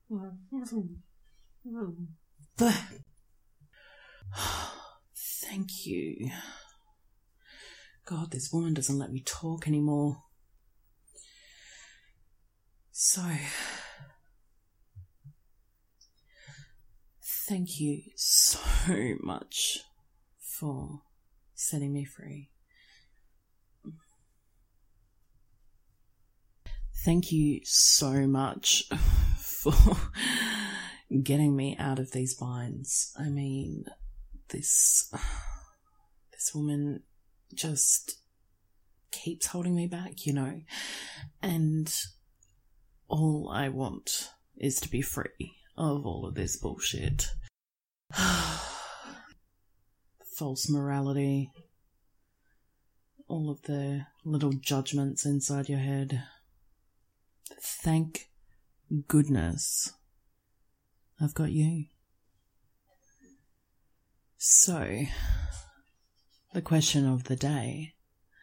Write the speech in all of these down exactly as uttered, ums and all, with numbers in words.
Thank you. God, this woman doesn't let me talk anymore. So, thank you so much for setting me free. Thank you so much for getting me out of these binds. I mean, this this woman just keeps holding me back, you know, and all I want is to be free of all of this bullshit. False morality, all of the little judgments inside your head. Thank goodness I've got you. So, the question of the day: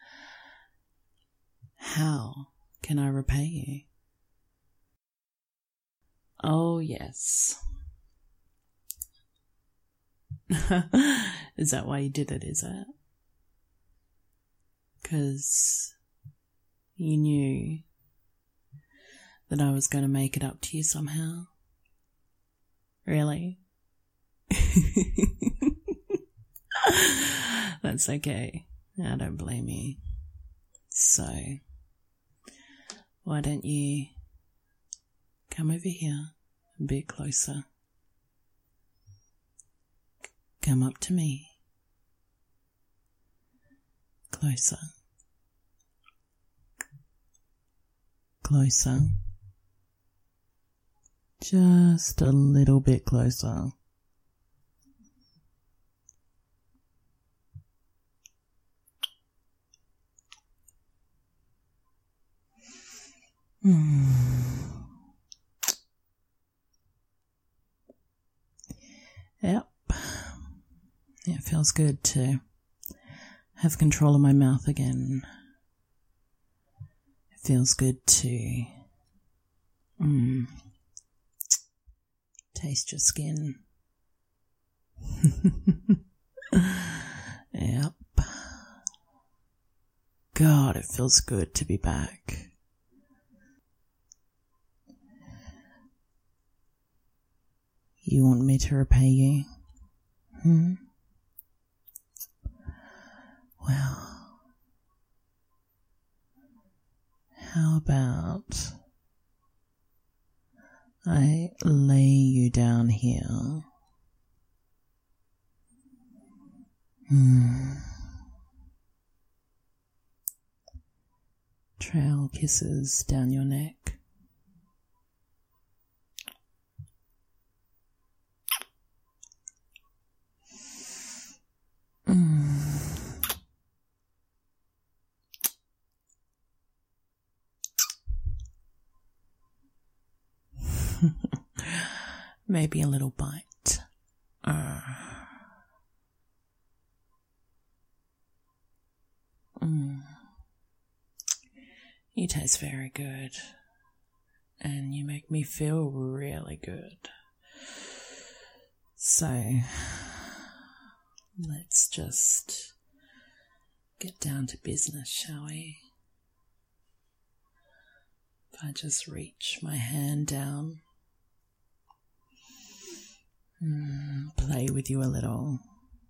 how can I repay you? Oh, yes. Is that why you did it, is it? Because you knew that I was going to make it up to you somehow? Really? That's okay. I don't blame you. So, why don't you come over here a bit closer? Come up to me. Closer. Closer. Just a little bit closer. Hmm. Yep. It feels good to have control of my mouth again. It feels good to mm, taste your skin. Yep. God, it feels good to be back. You want me to repay you? Hmm? Well, how about I lay you down here? Hmm. Trail kisses down your neck. Maybe a little bite. Uh. Mm. You taste very good, and you make me feel really good. So, let's just get down to business, shall we? If I just reach my hand down, mm, play with you a little.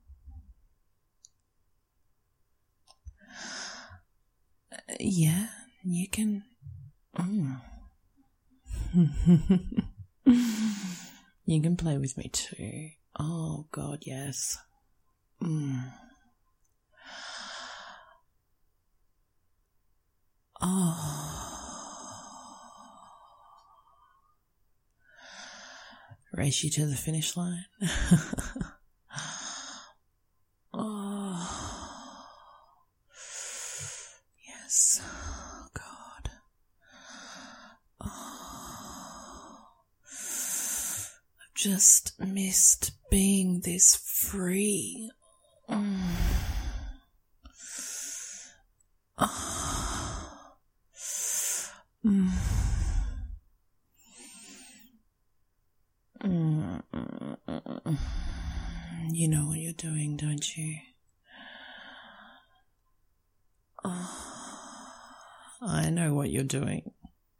Uh, yeah, you can. Mm. You can play with me too. Oh, God, yes. Mm. Oh. Race you to the finish line. Oh. Yes. God. Oh. I've just missed being this free. Mm. Oh. Mm. You know what you're doing, don't you? Oh, I know what you're doing.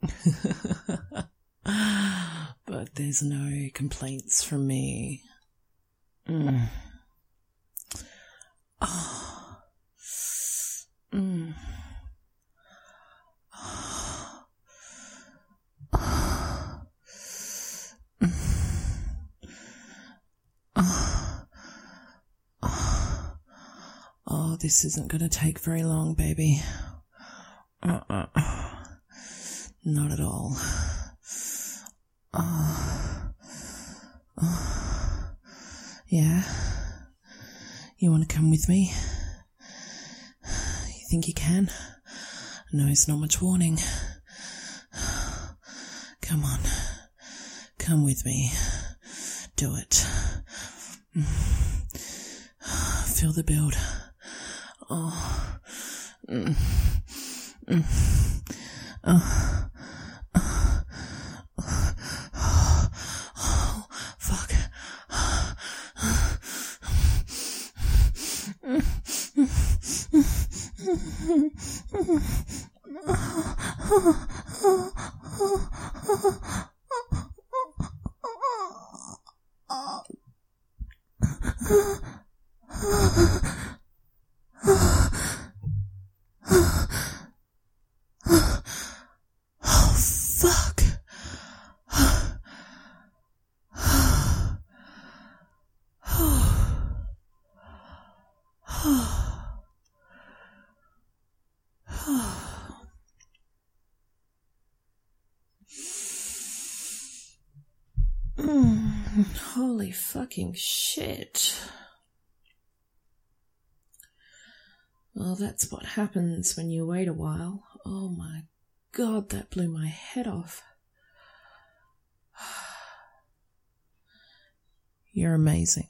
But there's no complaints from me. Mm. Oh. Mm. Oh. Oh. Oh. Oh, this isn't going to take very long, baby. Uh-uh. Not at all. Oh. Oh. Yeah? You want to come with me? You think you can? No, it's not much warning. Come on. Come with me. Do it. Feel the build. Oh. Mm. Mm. Oh. Oh. Oh. Oh. Fuck. Mm, holy fucking shit. Well, that's what happens when you wait a while. Oh my god, that blew my head off. You're amazing.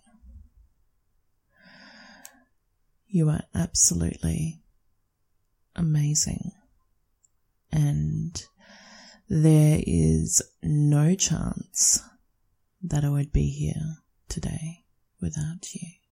You are absolutely amazing. And there is no chance that I would be here today without you.